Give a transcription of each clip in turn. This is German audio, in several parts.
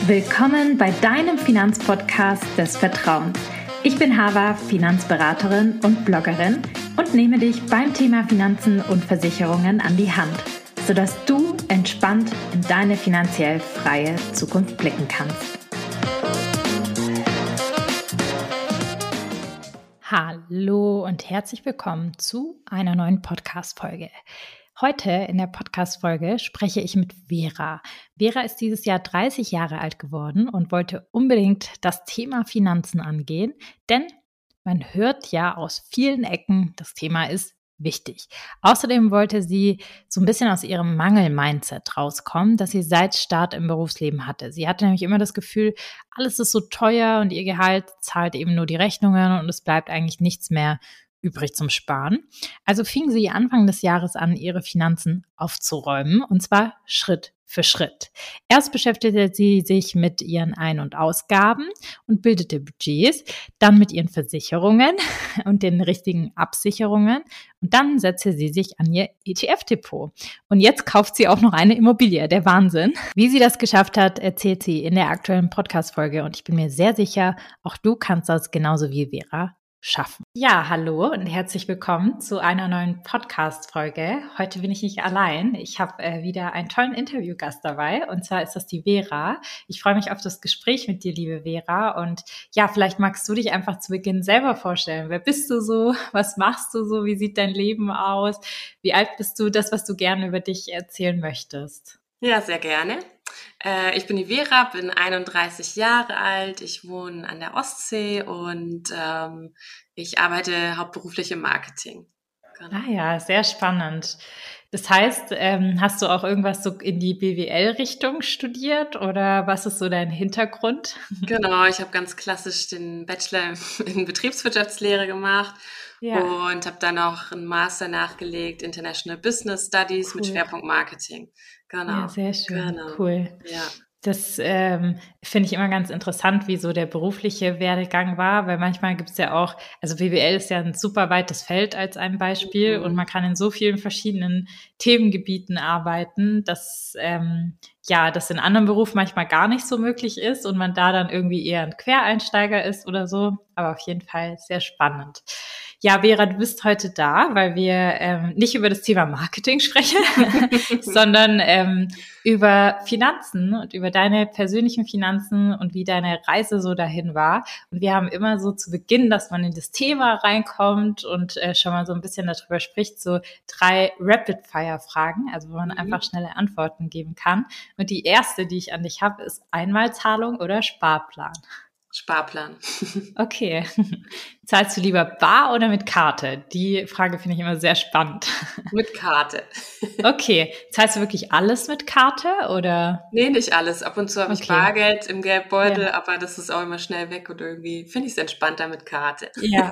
Willkommen bei deinem Finanzpodcast des Vertrauens. Ich bin Hava, Finanzberaterin und Bloggerin und nehme dich beim Thema Finanzen und Versicherungen an die Hand, sodass du entspannt in deine finanziell freie Zukunft blicken kannst. Hallo und herzlich willkommen zu einer neuen Podcast-Folge. Heute in der Podcast-Folge spreche ich mit Vera. Vera ist dieses Jahr 30 Jahre alt geworden und wollte unbedingt das Thema Finanzen angehen, denn man hört ja aus vielen Ecken, das Thema ist wichtig. Außerdem wollte sie so ein bisschen aus ihrem Mangel-Mindset rauskommen, das sie seit Start im Berufsleben hatte. Sie hatte nämlich immer das Gefühl, alles ist so teuer und ihr Gehalt zahlt eben nur die Rechnungen und es bleibt eigentlich nichts mehr übrig zum Sparen. Also fing sie Anfang des Jahres an, ihre Finanzen aufzuräumen, und zwar Schritt für Schritt. Erst beschäftigte sie sich mit ihren Ein- und Ausgaben und bildete Budgets, dann mit ihren Versicherungen und den richtigen Absicherungen und dann setzte sie sich an ihr ETF-Depot. Und jetzt kauft sie auch noch eine Immobilie, der Wahnsinn. Wie sie das geschafft hat, erzählt sie in der aktuellen Podcast-Folge und ich bin mir sehr sicher, auch du kannst das genauso wie Vera schaffen. Ja, hallo und herzlich willkommen zu einer neuen Podcast-Folge. Heute bin ich nicht allein. Ich habe wieder einen tollen Interviewgast dabei und zwar ist das die Vera. Ich freue mich auf das Gespräch mit dir, liebe Vera. Und ja, vielleicht magst du dich einfach zu Beginn selber vorstellen. Wer bist du so? Was machst du so? Wie sieht dein Leben aus? Wie alt bist du? Das, was du gerne über dich erzählen möchtest. Ja, sehr gerne. Ich bin die Vera, bin 31 Jahre alt, ich wohne an der Ostsee und ich arbeite hauptberuflich im Marketing. Genau. Ah ja, sehr spannend. Das heißt, hast du auch irgendwas so in die BWL-Richtung studiert oder was ist so dein Hintergrund? Genau, ich habe ganz klassisch den Bachelor in Betriebswirtschaftslehre gemacht und habe dann auch einen Master nachgelegt, International Business Studies mit Schwerpunkt Marketing. Genau. Ja, sehr schön. Genau. Cool. Ja. Das finde ich immer ganz interessant, wie so der berufliche Werdegang war, weil manchmal gibt es ja auch, also BWL ist ja ein super weites Feld als ein Beispiel und man kann in so vielen verschiedenen Themengebieten arbeiten, dass das in anderen Berufen manchmal gar nicht so möglich ist und man da dann irgendwie eher ein Quereinsteiger ist oder so, aber auf jeden Fall sehr spannend. Ja, Vera, du bist heute da, weil wir nicht über das Thema Marketing sprechen, sondern über Finanzen und über deine persönlichen Finanzen und wie deine Reise so dahin war. Und wir haben immer so zu Beginn, dass man in das Thema reinkommt und schon mal so ein bisschen darüber spricht, so 3 Rapid-Fire-Fragen, also wo man einfach schnelle Antworten geben kann. Und die erste, die ich an dich habe, ist Einmalzahlung oder Sparplan? Sparplan. Okay. Zahlst du lieber bar oder mit Karte? Die Frage finde ich immer sehr spannend. Mit Karte. Okay. Zahlst du wirklich alles mit Karte oder? Nee, nicht alles. Ab und zu habe ich Bargeld im Geldbeutel, aber das ist auch immer schnell weg und irgendwie finde ich es entspannter mit Karte. Ja.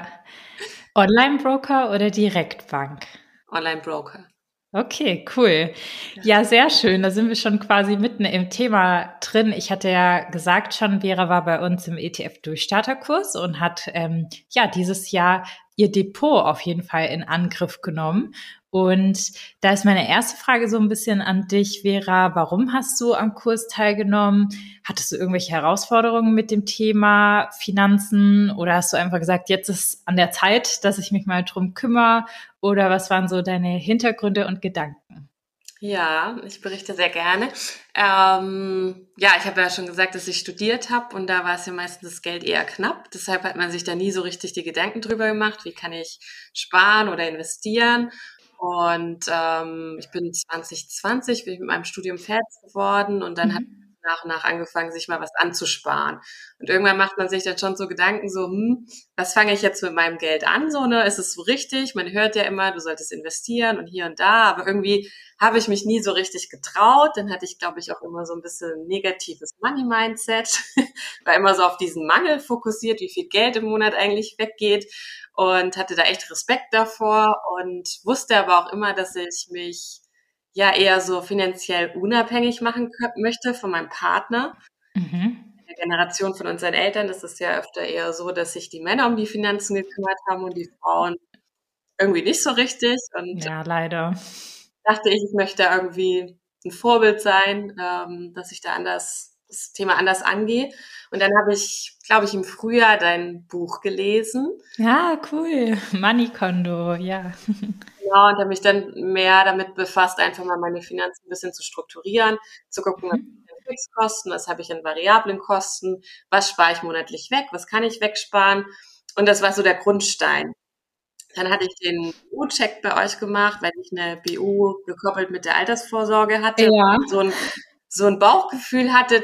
Online-Broker oder Direktbank? Online-Broker. Okay, cool. Ja, sehr schön. Da sind wir schon quasi mitten im Thema drin. Ich hatte ja gesagt schon, Vera war bei uns im ETF-Durchstarterkurs und hat dieses Jahr ihr Depot auf jeden Fall in Angriff genommen. Und da ist meine erste Frage so ein bisschen an dich, Vera. Warum hast du am Kurs teilgenommen? Hattest du irgendwelche Herausforderungen mit dem Thema Finanzen oder hast du einfach gesagt, jetzt ist an der Zeit, dass ich mich mal drum kümmere? Oder was waren so deine Hintergründe und Gedanken? Ja, ich berichte sehr gerne. Ich habe ja schon gesagt, dass ich studiert habe und da war es ja meistens das Geld eher knapp. Deshalb hat man sich da nie so richtig die Gedanken drüber gemacht, wie kann ich sparen oder investieren. Und ich bin 2020 bin ich mit meinem Studium fertig geworden und dann hat nach und nach angefangen, sich mal was anzusparen. Und irgendwann macht man sich dann schon so Gedanken, so, was fange ich jetzt mit meinem Geld an? So, ne? Ist es so richtig? Man hört ja immer, du solltest investieren und hier und da, aber irgendwie habe ich mich nie so richtig getraut. Dann hatte ich, glaube ich, auch immer so ein bisschen negatives Money-Mindset, war immer so auf diesen Mangel fokussiert, wie viel Geld im Monat eigentlich weggeht und hatte da echt Respekt davor und wusste aber auch immer, dass ich mich ja eher so finanziell unabhängig machen möchte von meinem Partner. In der Generation von unseren Eltern ist es ja öfter eher so, dass sich die Männer um die Finanzen gekümmert haben und die Frauen irgendwie nicht so richtig. Und ja, leider. Dachte ich möchte irgendwie ein Vorbild sein, dass ich da anders das Thema anders angehe. Und dann habe ich, glaube ich, im Frühjahr dein Buch gelesen. Ja, cool. Money-Kondo, ja. Genau, und habe mich dann mehr damit befasst, einfach mal meine Finanzen ein bisschen zu strukturieren, zu gucken, was habe ich an Fixkosten, was habe ich an variablen Kosten, was spare ich monatlich weg, was kann ich wegsparen. Und das war so der Grundstein. Dann hatte ich den BU-Check bei euch gemacht, weil ich eine BU gekoppelt mit der Altersvorsorge hatte. Ja. So ein Bauchgefühl hatte,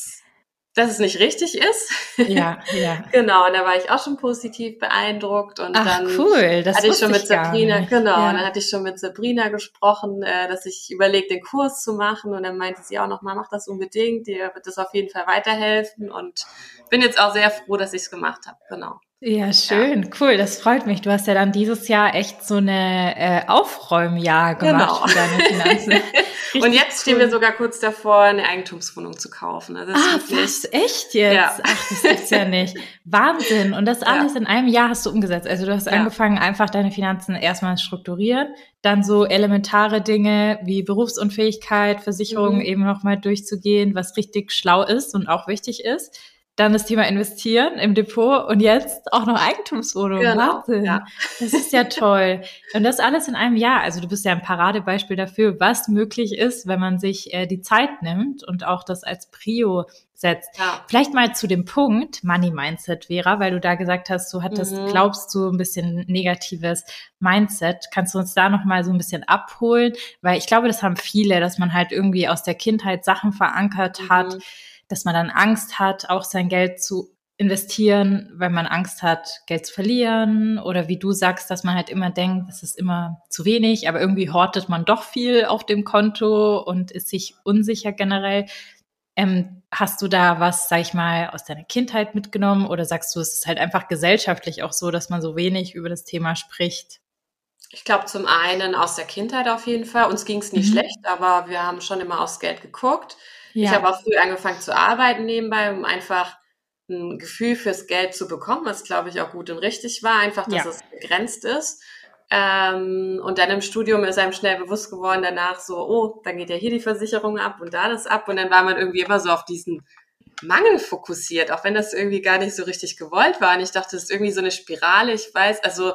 dass es nicht richtig ist. Ja, ja. Genau, und da war ich auch schon positiv beeindruckt. Und Ach, dann cool, das hatte ich schon wusste mit ich gar Sabrina, nicht. genau, Ja. und dann hatte ich schon mit Sabrina gesprochen, dass ich überlege, den Kurs zu machen. Und dann meinte sie auch nochmal, mach das unbedingt, dir wird das auf jeden Fall weiterhelfen. Und bin jetzt auch sehr froh, dass ich es gemacht habe. Genau. Ja, Ja, schön, cool, das freut mich. Du hast ja dann dieses Jahr echt so eine Aufräumjahr gemacht genau. für deine Finanzen. Und Richtig jetzt stehen wir cool. sogar kurz davor, eine Eigentumswohnung zu kaufen. Also das ist Ah, wirklich, was? Echt ja, jetzt? Ach, das gibt's ja nicht. Wahnsinn. Und das ja, alles in einem Jahr hast du umgesetzt. Also du hast ja. angefangen, einfach deine Finanzen erstmal strukturieren, dann so elementare Dinge wie Berufsunfähigkeit, Versicherungen Mhm. eben nochmal durchzugehen, was richtig schlau ist und auch wichtig ist. Dann das Thema Investieren im Depot und jetzt auch noch Eigentumswohnung. Genau, ja. Wahnsinn. Das ist ja toll. Und das alles in einem Jahr. Also du bist ja ein Paradebeispiel dafür, was möglich ist, wenn man sich die Zeit nimmt und auch das als Prio setzt. Ja. Vielleicht mal zu dem Punkt Money Mindset, Vera, weil du da gesagt hast, du hattest, Mhm. glaubst du, ein bisschen negatives Mindset. Kannst du uns da noch mal so ein bisschen abholen? Weil ich glaube, das haben viele, dass man halt irgendwie aus der Kindheit Sachen verankert hat, Mhm. dass man dann Angst hat, auch sein Geld zu investieren, weil man Angst hat, Geld zu verlieren, oder wie du sagst, dass man halt immer denkt, es ist immer zu wenig, aber irgendwie hortet man doch viel auf dem Konto und ist sich unsicher generell. Hast du da was, sag ich mal, aus deiner Kindheit mitgenommen, oder sagst du, es ist halt einfach gesellschaftlich auch so, dass man so wenig über das Thema spricht? Ich glaube, zum einen aus der Kindheit auf jeden Fall. Uns ging es nie Mhm. schlecht, aber wir haben schon immer aufs Geld geguckt. Ich habe Ja, auch früh angefangen zu arbeiten nebenbei, um einfach ein Gefühl fürs Geld zu bekommen, was, glaube ich, auch gut und richtig war, einfach, dass ja. es begrenzt ist. Und dann im Studium ist einem schnell bewusst geworden danach so, oh, dann geht ja hier die Versicherung ab und da das ab. Und dann war man irgendwie immer so auf diesen Mangel fokussiert, auch wenn das irgendwie gar nicht so richtig gewollt war. Und ich dachte, das ist irgendwie so eine Spirale. Ich weiß, also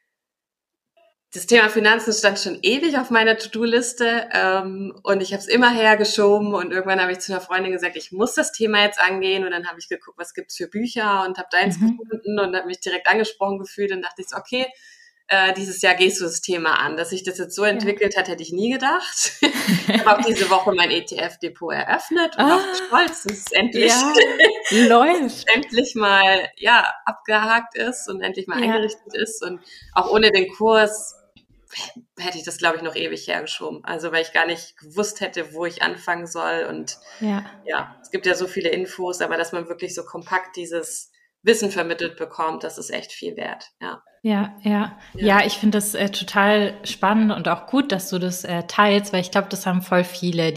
das Thema Finanzen stand schon ewig auf meiner To-Do-Liste, und ich habe es immer hergeschoben, und irgendwann habe ich zu einer Freundin gesagt, ich muss das Thema jetzt angehen, und dann habe ich geguckt, was gibt's für Bücher, und habe da eins Mhm. gefunden und habe mich direkt angesprochen gefühlt, und dachte ich so, okay, dieses Jahr gehst du das Thema an. Dass sich das jetzt so Ja. entwickelt hat, hätte ich nie gedacht. Ich habe auch diese Woche mein ETF-Depot eröffnet und war Ah, stolz, dass es endlich, ja, läuft. endlich mal ja abgehakt ist und endlich mal Ja, eingerichtet ist. Und auch ohne den Kurs hätte ich das, glaube ich, noch ewig hergeschoben. Also weil ich gar nicht gewusst hätte, wo ich anfangen soll. Und ja. ja, es gibt ja so viele Infos, aber dass man wirklich so kompakt dieses Wissen vermittelt bekommt, das ist echt viel wert. Ja, Ja, ja. ja. Ja, ich finde das total spannend und auch gut, dass du das teilst, weil ich glaube, das haben voll viele.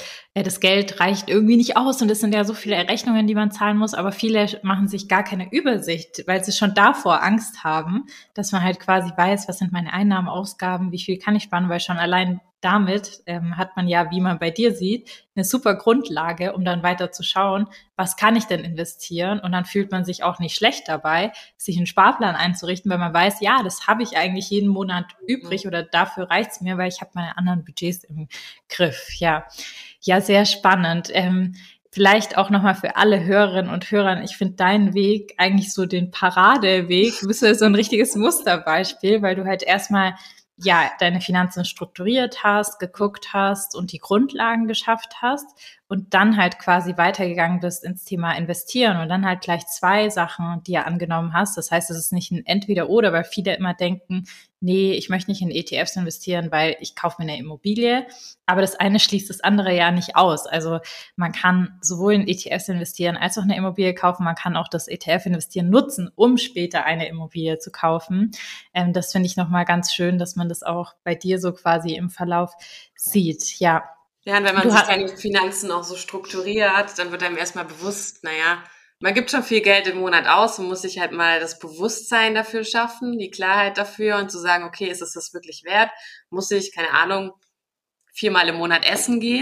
Das Geld reicht irgendwie nicht aus und es sind ja so viele Rechnungen, die man zahlen muss, aber viele machen sich gar keine Übersicht, weil sie schon davor Angst haben, dass man halt quasi weiß, was sind meine Einnahmen, Ausgaben, wie viel kann ich sparen, weil schon allein damit hat man ja, wie man bei dir sieht, eine super Grundlage, um dann weiter zu schauen, was kann ich denn investieren? Und dann fühlt man sich auch nicht schlecht dabei, sich einen Sparplan einzurichten, weil man weiß, ja, das habe ich eigentlich jeden Monat Mhm. übrig oder dafür reicht's mir, weil ich habe meine anderen Budgets im Griff. Ja, ja, sehr spannend. Vielleicht auch nochmal für alle Hörerinnen und Hörer, ich finde deinen Weg eigentlich so den Paradeweg. Du bist ja so ein richtiges Musterbeispiel, weil du halt erstmal ja deine Finanzen strukturiert hast, geguckt hast und die Grundlagen geschafft hast und dann halt quasi weitergegangen bist ins Thema Investieren und dann halt gleich zwei Sachen dir angenommen hast. Das heißt, es ist nicht ein Entweder-Oder, weil viele immer denken, nee, ich möchte nicht in ETFs investieren, weil ich kaufe mir eine Immobilie. Aber das eine schließt das andere ja nicht aus. Also man kann sowohl in ETFs investieren als auch eine Immobilie kaufen. Man kann auch das ETF-Investieren nutzen, um später eine Immobilie zu kaufen. Das finde ich nochmal ganz schön, dass man das auch bei dir so quasi im Verlauf sieht. Ja, Ja, und wenn man du sich hast, seine Finanzen auch so strukturiert, dann wird einem erstmal bewusst, naja, man gibt schon viel Geld im Monat aus und muss sich halt mal das Bewusstsein dafür schaffen, die Klarheit dafür und zu sagen, okay, ist es das wirklich wert? Muss ich, keine Ahnung, 4-mal im Monat essen gehen?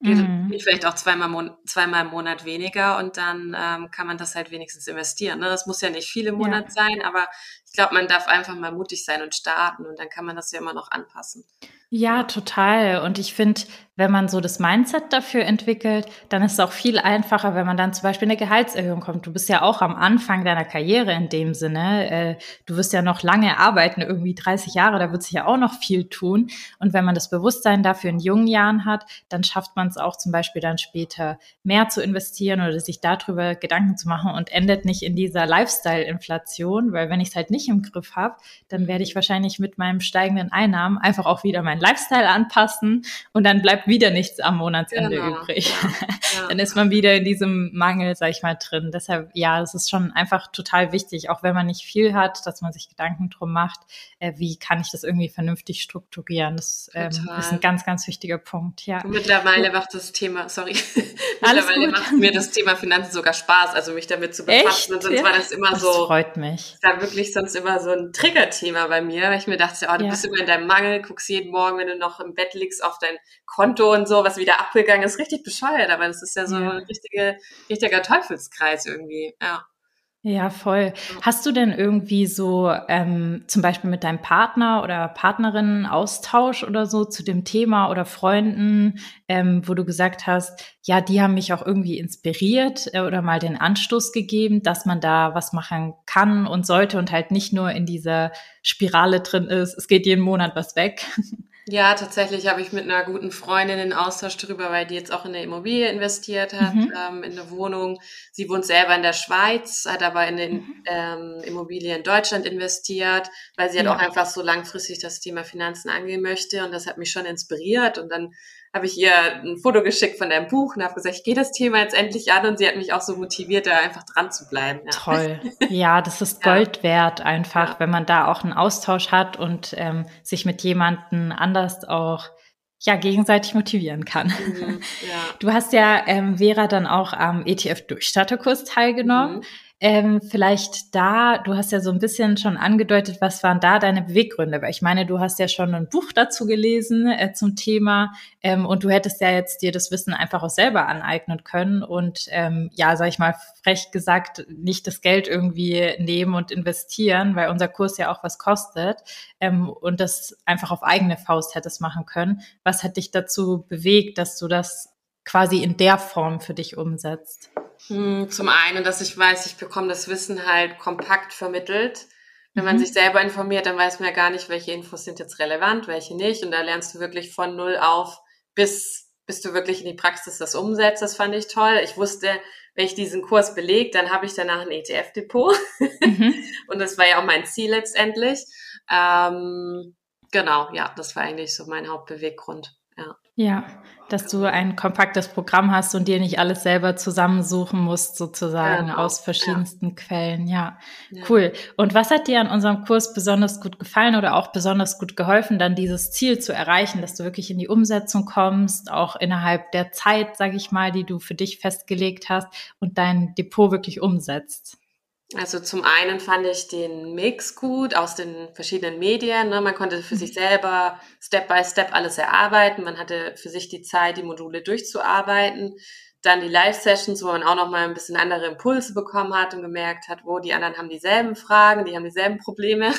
geht vielleicht auch zweimal im Monat weniger und dann kann man das halt wenigstens investieren. Ne? Das muss ja nicht viel im Monat sein, aber ich glaube, man darf einfach mal mutig sein und starten und dann kann man das ja immer noch anpassen. Ja, total. Und ich finde, wenn man so das Mindset dafür entwickelt, dann ist es auch viel einfacher, wenn man dann zum Beispiel eine Gehaltserhöhung kommt. Du bist ja auch am Anfang deiner Karriere in dem Sinne. Du wirst ja noch lange arbeiten, irgendwie 30 Jahre, da wird sich ja auch noch viel tun. Und wenn man das Bewusstsein dafür in jungen Jahren hat, dann schafft man es auch zum Beispiel dann später mehr zu investieren oder sich darüber Gedanken zu machen und endet nicht in dieser Lifestyle-Inflation, weil wenn ich es halt nicht im Griff habe, dann werde ich wahrscheinlich mit meinem steigenden Einnahmen einfach auch wieder meinen Lifestyle anpassen und dann bleibt wieder nichts am Monatsende übrig. Ja. Dann ist man wieder in diesem Mangel, sag ich mal, drin. Deshalb, ja, das ist schon einfach total wichtig, auch wenn man nicht viel hat, dass man sich Gedanken drum macht, wie kann ich das irgendwie vernünftig strukturieren. Das ist ein ganz, ganz wichtiger Punkt, ja. Und mittlerweile macht das Thema, mittlerweile macht mir das Thema Finanzen sogar Spaß, also mich damit zu befassen. Echt? Und sonst war das immer so. Das freut mich. Das war wirklich sonst immer so ein Triggerthema bei mir, weil ich mir dachte, du bist immer in deinem Mangel, guckst jeden Morgen, wenn du noch im Bett liegst, auf dein Konto und so, was wieder abgegangen ist, richtig bescheuert, aber das ist ja so ein richtiger Teufelskreis irgendwie, ja. Ja, voll. Hast du denn irgendwie so zum Beispiel mit deinem Partner oder Partnerin Austausch oder so zu dem Thema oder Freunden, wo du gesagt hast, ja, die haben mich auch irgendwie inspiriert oder mal den Anstoß gegeben, dass man da was machen kann und sollte und halt nicht nur in dieser Spirale drin ist, es geht jeden Monat was weg? Ja, tatsächlich habe ich mit einer guten Freundin einen Austausch darüber, weil die jetzt auch in eine Immobilie investiert hat, in eine Wohnung. Sie wohnt selber in der Schweiz, hat aber in eine Immobilie in Deutschland investiert, weil sie halt auch einfach so langfristig das Thema Finanzen angehen möchte. Und das hat mich schon inspiriert. Und dann habe ich ihr ein Foto geschickt von deinem Buch und habe gesagt, ich gehe das Thema jetzt endlich an. Und sie hat mich auch so motiviert, da einfach dran zu bleiben. Ja. Toll. Ja, das ist Gold wert einfach, wenn man da auch einen Austausch hat und sich mit jemandem anders auch gegenseitig motivieren kann. Du hast ja, Vera, dann auch am ETF-Durchstarterkurs teilgenommen. Vielleicht du hast ja so ein bisschen schon angedeutet, was waren da deine Beweggründe? Weil ich meine, du hast ja schon ein Buch dazu gelesen zum Thema und du hättest ja jetzt dir das Wissen einfach auch selber aneignen können und sag ich mal, frech gesagt, nicht das Geld irgendwie nehmen und investieren, weil unser Kurs ja auch was kostet und das einfach auf eigene Faust hättest machen können. Was hat dich dazu bewegt, dass du das quasi in der Form für dich umsetzt? Zum einen, dass ich weiß, ich bekomme das Wissen halt kompakt vermittelt. Wenn man sich selber informiert, dann weiß man ja gar nicht, welche Infos sind jetzt relevant, welche nicht. Und da lernst du wirklich von null auf, bis du wirklich in die Praxis das umsetzt. Das fand ich toll. Ich wusste, wenn ich diesen Kurs belege, dann habe ich danach ein ETF-Depot. Und das war ja auch mein Ziel letztendlich. Genau, ja, das war eigentlich so mein Hauptbeweggrund. Ja, dass du ein kompaktes Programm hast und dir nicht alles selber zusammensuchen musst, sozusagen aus verschiedensten Quellen. Ja, cool. Und was hat dir an unserem Kurs besonders gut gefallen oder auch besonders gut geholfen, dann dieses Ziel zu erreichen, dass du wirklich in die Umsetzung kommst, auch innerhalb der Zeit, sage ich mal, die du für dich festgelegt hast und dein Depot wirklich umsetzt? Also zum einen fand ich den Mix gut aus den verschiedenen Medien. Ne? Man konnte für sich selber Step by Step alles erarbeiten. Man hatte für sich die Zeit, die Module durchzuarbeiten. Dann die Live-Sessions, wo man auch nochmal ein bisschen andere Impulse bekommen hat und gemerkt hat, die anderen haben dieselben Fragen, die haben dieselben Probleme.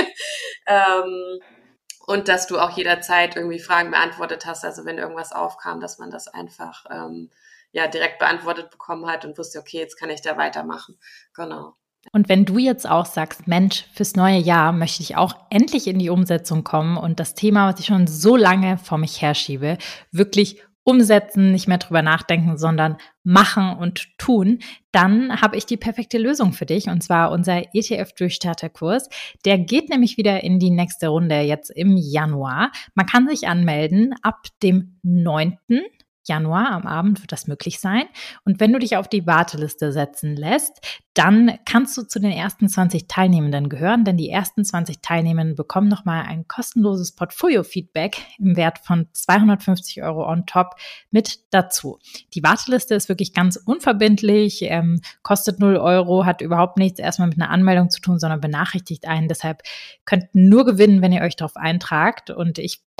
Und dass du auch jederzeit irgendwie Fragen beantwortet hast. Also wenn irgendwas aufkam, dass man das einfach direkt beantwortet bekommen hat und wusste, okay, jetzt kann ich da weitermachen. Genau. Und wenn du jetzt auch sagst, Mensch, fürs neue Jahr möchte ich auch endlich in die Umsetzung kommen und das Thema, was ich schon so lange vor mich herschiebe, wirklich umsetzen, nicht mehr drüber nachdenken, sondern machen und tun, dann habe ich die perfekte Lösung für dich und zwar unser ETF-Durchstarterkurs. Der geht nämlich wieder in die nächste Runde jetzt im Januar. Man kann sich anmelden ab dem 9. Januar, am Abend wird das möglich sein. Und wenn du dich auf die Warteliste setzen lässt, dann kannst du zu den ersten 20 Teilnehmenden gehören, denn die ersten 20 Teilnehmenden bekommen nochmal ein kostenloses Portfolio-Feedback im Wert von 250 € on top mit dazu. Die Warteliste ist wirklich ganz unverbindlich, kostet 0 €, hat überhaupt nichts erstmal mit einer Anmeldung zu tun, sondern benachrichtigt einen. Deshalb könnt ihr nur gewinnen, wenn ihr euch darauf eintragt. Und ich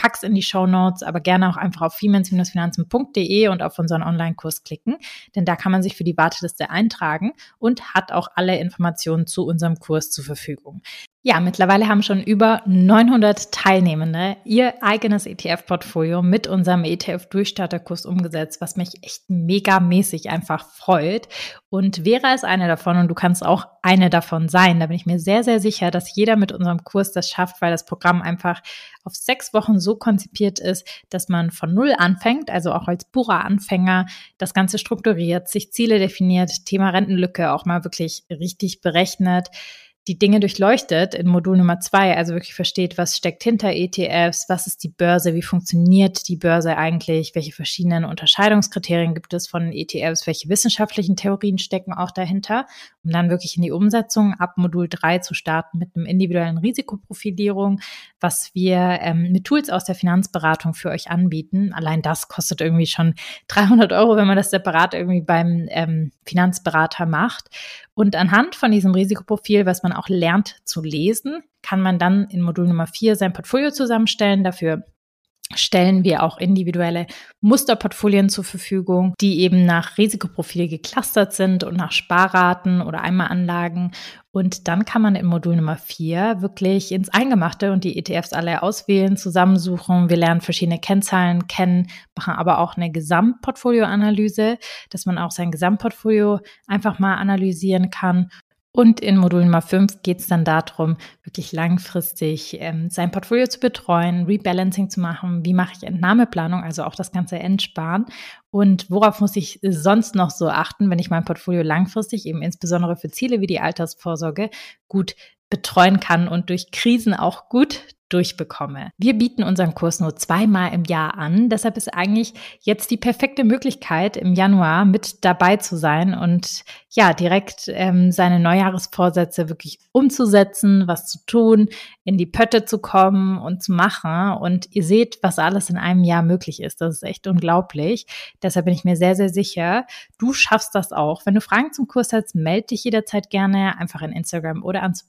pack's in die Shownotes, aber gerne auch einfach auf femens-finanzen.de und auf unseren Online-Kurs klicken, denn da kann man sich für die Warteliste eintragen und hat auch alle Informationen zu unserem Kurs zur Verfügung. Ja, mittlerweile haben schon über 900 Teilnehmende ihr eigenes ETF-Portfolio mit unserem ETF-Durchstarterkurs umgesetzt, was mich echt megamäßig einfach freut. Und Vera ist eine davon und du kannst auch eine davon sein. Da bin ich mir sehr, sehr sicher, dass jeder mit unserem Kurs das schafft, weil das Programm einfach auf 6 Wochen so konzipiert ist, dass man von Null anfängt, also auch als purer Anfänger das Ganze strukturiert, sich Ziele definiert, Thema Rentenlücke auch mal wirklich richtig berechnet, die Dinge durchleuchtet in Modul Nummer 2, also wirklich versteht, was steckt hinter ETFs, was ist die Börse, wie funktioniert die Börse eigentlich, welche verschiedenen Unterscheidungskriterien gibt es von ETFs, welche wissenschaftlichen Theorien stecken auch dahinter, um dann wirklich in die Umsetzung ab Modul 3 zu starten mit einem individuellen Risikoprofilierung, was wir mit Tools aus der Finanzberatung für euch anbieten. Allein das kostet irgendwie schon 300 €, wenn man das separat irgendwie beim Finanzberater macht. Und anhand von diesem Risikoprofil, was man auch lernt zu lesen, kann man dann in Modul Nummer 4 sein Portfolio zusammenstellen. Dafür stellen wir auch individuelle Musterportfolien zur Verfügung, die eben nach Risikoprofil geclustert sind und nach Sparraten oder Einmalanlagen. Und dann kann man in Modul Nummer 4 wirklich ins Eingemachte und die ETFs alle auswählen, zusammensuchen. Wir lernen verschiedene Kennzahlen kennen, machen aber auch eine Gesamtportfolioanalyse, dass man auch sein Gesamtportfolio einfach mal analysieren kann. Und in Modul Nummer 5 geht es dann darum, wirklich langfristig sein Portfolio zu betreuen, Rebalancing zu machen, wie mache ich Entnahmeplanung, also auch das ganze Entsparen und worauf muss ich sonst noch so achten, wenn ich mein Portfolio langfristig, eben insbesondere für Ziele wie die Altersvorsorge, gut betreuen kann und durch Krisen auch gut durchbekomme. Wir bieten unseren Kurs nur 2-mal im Jahr an. Deshalb ist eigentlich jetzt die perfekte Möglichkeit, im Januar mit dabei zu sein und ja, direkt seine Neujahresvorsätze wirklich umzusetzen, was zu tun, in die Pötte zu kommen und zu machen. Und ihr seht, was alles in einem Jahr möglich ist. Das ist echt unglaublich. Deshalb bin ich mir sehr, sehr sicher, du schaffst das auch. Wenn du Fragen zum Kurs hast, melde dich jederzeit gerne einfach in Instagram oder an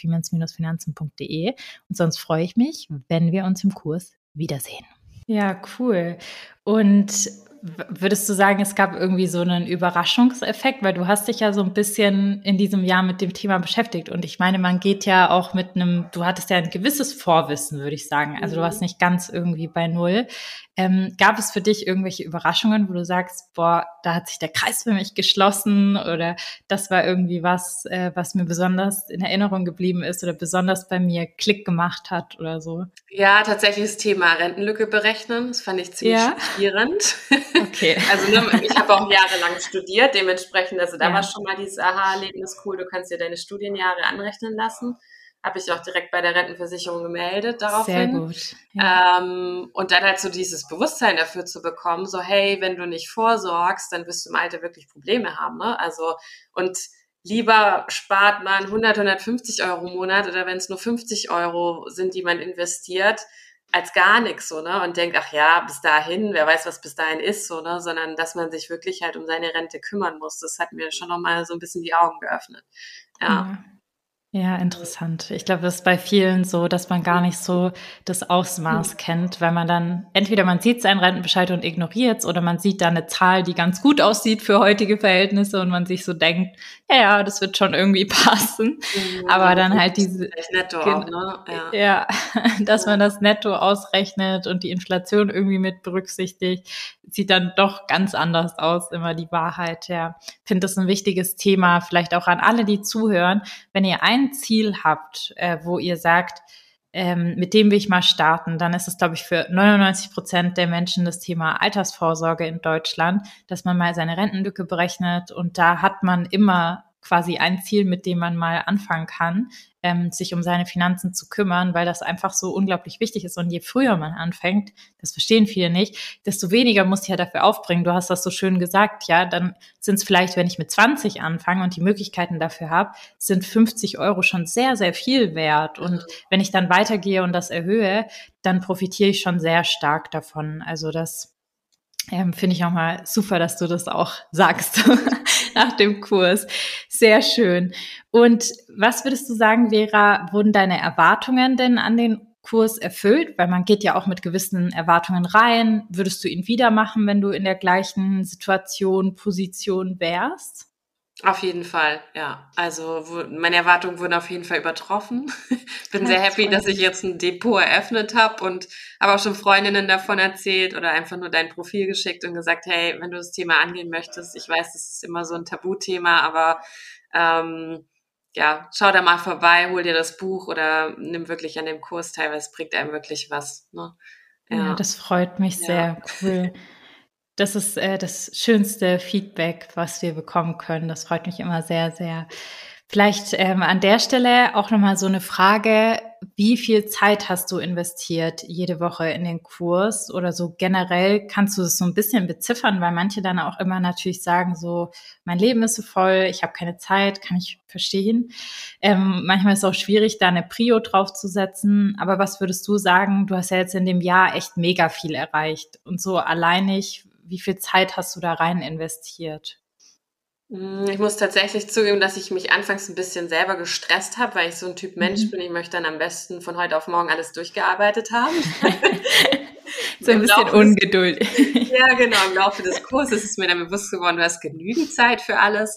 support@femens-finanzen.de. Und sonst freue ich mich, wenn wir uns im Kurs wiedersehen. Ja, cool. Und würdest du sagen, es gab irgendwie so einen Überraschungseffekt, weil du hast dich ja so ein bisschen in diesem Jahr mit dem Thema beschäftigt und ich meine, man geht ja auch du hattest ja ein gewisses Vorwissen, würde ich sagen, also du warst nicht ganz irgendwie bei Null. Gab es für dich irgendwelche Überraschungen, wo du sagst, boah, da hat sich der Kreis für mich geschlossen oder das war irgendwie was, was mir besonders in Erinnerung geblieben ist oder besonders bei mir Klick gemacht hat oder so? Ja, tatsächlich das Thema Rentenlücke berechnen, das fand ich ziemlich schockierend. Okay. Also ich habe auch jahrelang studiert, dementsprechend, also da war schon mal dieses Aha-Erlebnis cool, du kannst dir deine Studienjahre anrechnen lassen. Habe ich auch direkt bei der Rentenversicherung gemeldet daraufhin. Sehr gut. Ja. Und dann halt so dieses Bewusstsein dafür zu bekommen, so hey, wenn du nicht vorsorgst, dann wirst du im Alter wirklich Probleme haben, ne? Also und lieber spart man 100, 150 € im Monat oder wenn es nur 50 € sind, die man investiert, als gar nichts, so, ne? Und denkt, ach ja, bis dahin, wer weiß, was bis dahin ist, so, ne? Sondern, dass man sich wirklich halt um seine Rente kümmern muss. Das hat mir schon nochmal so ein bisschen die Augen geöffnet. Ja. Ja, interessant. Ich glaube, das ist bei vielen so, dass man gar nicht so das Ausmaß kennt, weil man dann, entweder man sieht seinen Rentenbescheid und ignoriert es oder man sieht da eine Zahl, die ganz gut aussieht für heutige Verhältnisse und man sich so denkt, ja, das wird schon irgendwie passen. Aber dann halt diese, Netto auch, ne? Ja, dass man das Netto ausrechnet und die Inflation irgendwie mit berücksichtigt, sieht dann doch ganz anders aus, immer die Wahrheit, ja. Ich finde das ein wichtiges Thema, vielleicht auch an alle, die zuhören, wenn ihr ein Ziel habt, wo ihr sagt, mit dem will ich mal starten, dann ist es, glaube ich, für 99% der Menschen das Thema Altersvorsorge in Deutschland, dass man mal seine Rentenlücke berechnet und da hat man immer quasi ein Ziel, mit dem man mal anfangen kann, sich um seine Finanzen zu kümmern, weil das einfach so unglaublich wichtig ist. Und je früher man anfängt, das verstehen viele nicht, desto weniger muss ich ja dafür aufbringen. Du hast das so schön gesagt, ja, dann sind es vielleicht, wenn ich mit 20 anfange und die Möglichkeiten dafür habe, sind 50 € schon sehr, sehr viel wert. Und wenn ich dann weitergehe und das erhöhe, dann profitiere ich schon sehr stark davon. Also das finde ich auch mal super, dass du das auch sagst nach dem Kurs. Sehr schön. Und was würdest du sagen, Vera, wurden deine Erwartungen denn an den Kurs erfüllt? Weil man geht ja auch mit gewissen Erwartungen rein. Würdest du ihn wieder machen, wenn du in der gleichen Situation, Position wärst? Auf jeden Fall, ja. Also meine Erwartungen wurden auf jeden Fall übertroffen. Bin sehr Das happy, freut dass ich mich. jetzt ein Depot eröffnet habe und habe auch schon Freundinnen davon erzählt oder einfach nur dein Profil geschickt und gesagt, hey, wenn du das Thema angehen möchtest, ich weiß, das ist immer so ein Tabuthema, aber ja, schau da mal vorbei, hol dir das Buch oder nimm wirklich an dem Kurs teil, weil es bringt einem wirklich was. Ne? Ja, Ja, das freut mich ja. sehr. Cool. Das ist das schönste Feedback, was wir bekommen können. Das freut mich immer sehr, sehr. Vielleicht an der Stelle auch nochmal so eine Frage. Wie viel Zeit hast du investiert jede Woche in den Kurs? Oder so generell kannst du es so ein bisschen beziffern, weil manche dann auch immer natürlich sagen so, mein Leben ist so voll, ich habe keine Zeit, kann ich verstehen. Manchmal ist es auch schwierig, da eine Prio draufzusetzen. Aber was würdest du sagen? Du hast ja jetzt in dem Jahr echt mega viel erreicht. Und so alleinig, wie viel Zeit hast du da rein investiert? Ich muss tatsächlich zugeben, dass ich mich anfangs ein bisschen selber gestresst habe, weil ich so ein Typ Mensch bin. Mhm. Ich möchte dann am besten von heute auf morgen alles durchgearbeitet haben. So ein Im bisschen Laufe des Ungeduld. Ja, genau, im Laufe des Kurses ist mir dann bewusst geworden, du hast genügend Zeit für alles.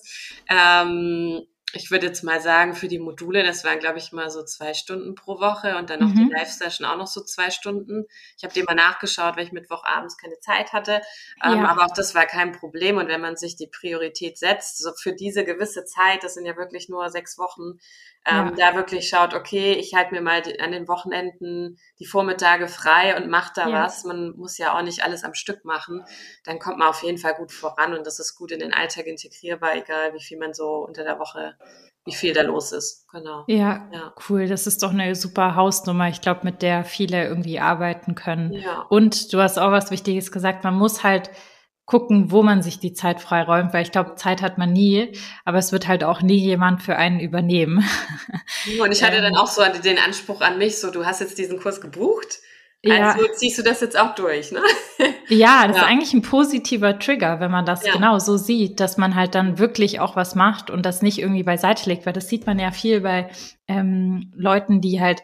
Ich würde jetzt mal sagen, für die Module, das waren, glaube ich, mal so 2 Stunden pro Woche und dann noch die Mhm. Live-Session auch noch so 2 Stunden. Ich habe dir mal nachgeschaut, weil ich Mittwochabends keine Zeit hatte. Ja, Aber auch das war kein Problem. Und wenn man sich die Priorität setzt, so für diese gewisse Zeit, das sind ja wirklich nur 6 Wochen, ja, da wirklich schaut, okay, ich halte mir mal an den Wochenenden die Vormittage frei und mache da ja. was. Man muss ja auch nicht alles am Stück machen. Dann kommt man auf jeden Fall gut voran und das ist gut in den Alltag integrierbar, egal wie viel man so unter der Woche, wie viel da los ist. Genau. Ja, Ja. cool. Das ist doch eine super Hausnummer, ich glaube, mit der viele irgendwie arbeiten können. Ja. Und du hast auch was Wichtiges gesagt, man muss halt gucken, wo man sich die Zeit freiräumt, weil ich glaube, Zeit hat man nie, aber es wird halt auch nie jemand für einen übernehmen. Und ich hatte dann Ähm, auch so den Anspruch an mich, so, du hast jetzt diesen Kurs gebucht, ja, also ziehst du das jetzt auch durch, ne? ja, das ist Ja, eigentlich ein positiver Trigger, wenn man das ja. genau so sieht, dass man halt dann wirklich auch was macht und das nicht irgendwie beiseite legt, weil das sieht man ja viel bei Leuten, die halt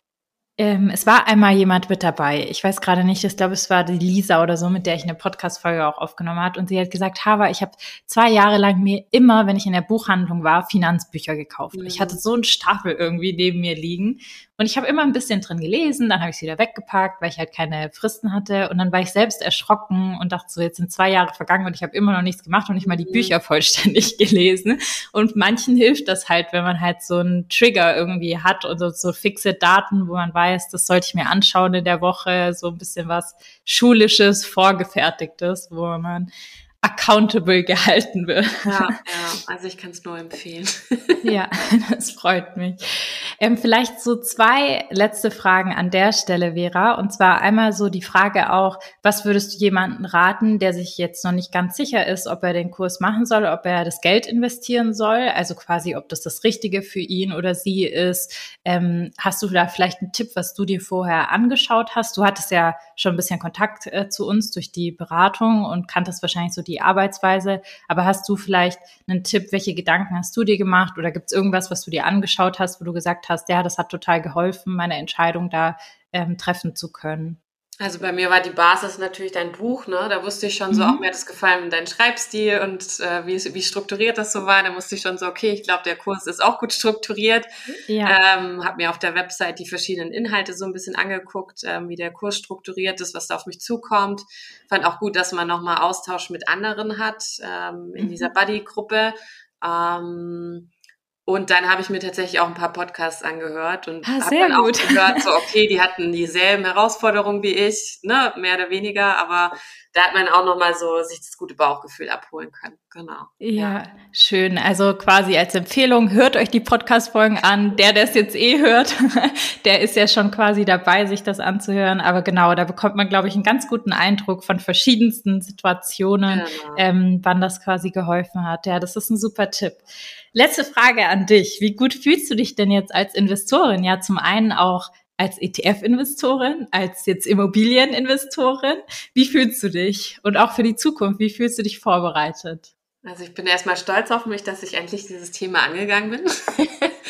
es war einmal jemand mit dabei. Ich weiß gerade nicht, ich glaube, es war die Lisa oder so, mit der ich eine Podcast-Folge auch aufgenommen hat. Und sie hat gesagt, Hava, ich habe 2 Jahre lang mir immer, wenn ich in der Buchhandlung war, Finanzbücher gekauft. Ich hatte Mhm. so einen Stapel irgendwie neben mir liegen. Und ich habe immer ein bisschen drin gelesen, dann habe ich es wieder weggepackt, weil ich halt keine Fristen hatte. Und dann war ich selbst erschrocken und dachte so, jetzt sind 2 Jahre vergangen und ich habe immer noch nichts gemacht und nicht mal die Mhm. Bücher vollständig gelesen. Und manchen hilft das halt, wenn man halt so einen Trigger irgendwie hat und so fixe Daten, wo man weiß, das sollte ich mir anschauen in der Woche, so ein bisschen was Schulisches, Vorgefertigtes, wo man accountable gehalten wird. Ja, also ich kann es nur empfehlen. Ja, das freut mich. Vielleicht so 2 letzte Fragen an der Stelle, Vera. Und zwar einmal so die Frage auch, was würdest du jemandem raten, der sich jetzt noch nicht ganz sicher ist, ob er den Kurs machen soll, ob er das Geld investieren soll, also quasi, ob das Richtige für ihn oder sie ist. Hast du da vielleicht einen Tipp, was du dir vorher angeschaut hast? Du hattest ja schon ein bisschen Kontakt zu uns durch die Beratung und kanntest wahrscheinlich so die Arbeitsweise. Aber hast du vielleicht einen Tipp, welche Gedanken hast du dir gemacht oder gibt es irgendwas, was du dir angeschaut hast, wo du gesagt hast, ja, das hat total geholfen, meine Entscheidung da treffen zu können? Also bei mir war die Basis natürlich dein Buch, ne? Da wusste ich schon so, auch mir hat Mhm. es gefallen, dein Schreibstil und wie strukturiert das so war. Da wusste ich schon so, okay, ich glaube, der Kurs ist auch gut strukturiert. Ja. Habe mir auf der Website die verschiedenen Inhalte so ein bisschen angeguckt, wie der Kurs strukturiert ist, was da auf mich zukommt. Fand auch gut, dass man nochmal Austausch mit anderen hat in dieser Mhm. Buddy-Gruppe. Ähm, und dann habe ich mir tatsächlich auch ein paar Podcasts angehört und Ah, habe sehr dann auch gut. gehört, so okay, die hatten dieselben Herausforderungen wie ich, ne, mehr oder weniger, aber da hat man auch noch mal so sich das gute Bauchgefühl abholen können. Genau, ja. Ja, schön. Also quasi als Empfehlung, hört euch die Podcast-Folgen an. Der es jetzt hört, der ist ja schon quasi dabei, sich das anzuhören. Aber genau, da bekommt man, glaube ich, einen ganz guten Eindruck von verschiedensten Situationen, Genau. wann das quasi geholfen hat. Ja, das ist ein super Tipp. Letzte Frage an dich. Wie gut fühlst du dich denn jetzt als Investorin? Ja, zum einen auch als ETF-Investorin, als jetzt Immobilieninvestorin. Wie fühlst du dich? Und auch für die Zukunft, wie fühlst du dich vorbereitet? Also ich bin erstmal stolz auf mich, dass ich endlich dieses Thema angegangen bin.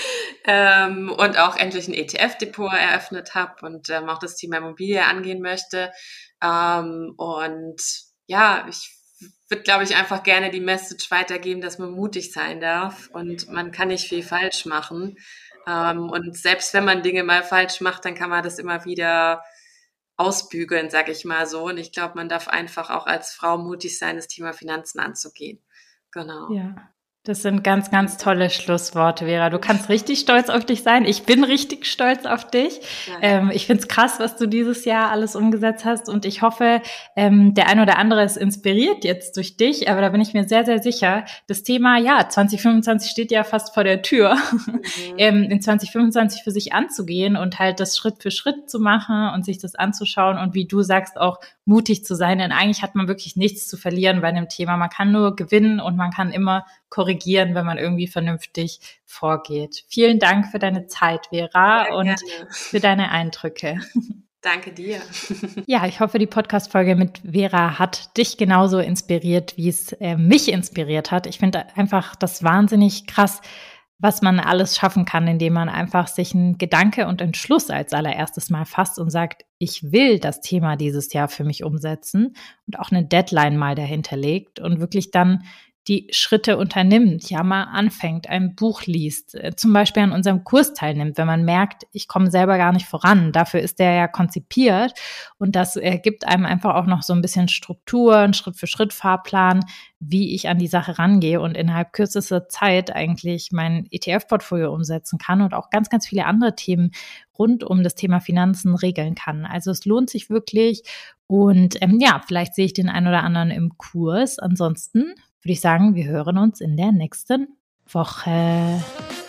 und auch endlich ein ETF-Depot eröffnet habe und auch das Thema Immobilie angehen möchte. Und ja, ich würde, glaube ich, einfach gerne die Message weitergeben, dass man mutig sein darf und man kann nicht viel falsch machen. Und selbst wenn man Dinge mal falsch macht, dann kann man das immer wieder ausbügeln, sag ich mal so. Und ich glaube, man darf einfach auch als Frau mutig sein, das Thema Finanzen anzugehen. Genau. Ja. Das sind ganz, ganz tolle Schlussworte, Vera. Du kannst richtig stolz auf dich sein. Ich bin richtig stolz auf dich. Ich finde es krass, was du dieses Jahr alles umgesetzt hast. Und ich hoffe, der ein oder andere ist inspiriert jetzt durch dich. Aber da bin ich mir sehr, sehr sicher. Das Thema, 2025 steht ja fast vor der Tür. In 2025 für sich anzugehen und halt das Schritt für Schritt zu machen und sich das anzuschauen. Und wie du sagst, auch mutig zu sein. Denn eigentlich hat man wirklich nichts zu verlieren bei einem Thema. Man kann nur gewinnen und man kann immer korrigieren, wenn man irgendwie vernünftig vorgeht. Vielen Dank für deine Zeit, Vera, und für deine Eindrücke. Danke dir. Ja, ich hoffe, die Podcast-Folge mit Vera hat dich genauso inspiriert, wie es mich inspiriert hat. Ich finde einfach das wahnsinnig krass, was man alles schaffen kann, indem man einfach sich einen Gedanke und Entschluss als allererstes mal fasst und sagt, ich will das Thema dieses Jahr für mich umsetzen und auch eine Deadline mal dahinter legt und wirklich dann die Schritte unternimmt, mal anfängt, ein Buch liest, zum Beispiel an unserem Kurs teilnimmt, wenn man merkt, ich komme selber gar nicht voran. Dafür ist der ja konzipiert und das gibt einem einfach auch noch so ein bisschen Struktur, einen Schritt-für-Schritt-Fahrplan, wie ich an die Sache rangehe und innerhalb kürzester Zeit eigentlich mein ETF-Portfolio umsetzen kann und auch ganz, ganz viele andere Themen rund um das Thema Finanzen regeln kann. Also es lohnt sich wirklich und vielleicht sehe ich den einen oder anderen im Kurs. Ansonsten würde ich sagen, wir hören uns in der nächsten Woche.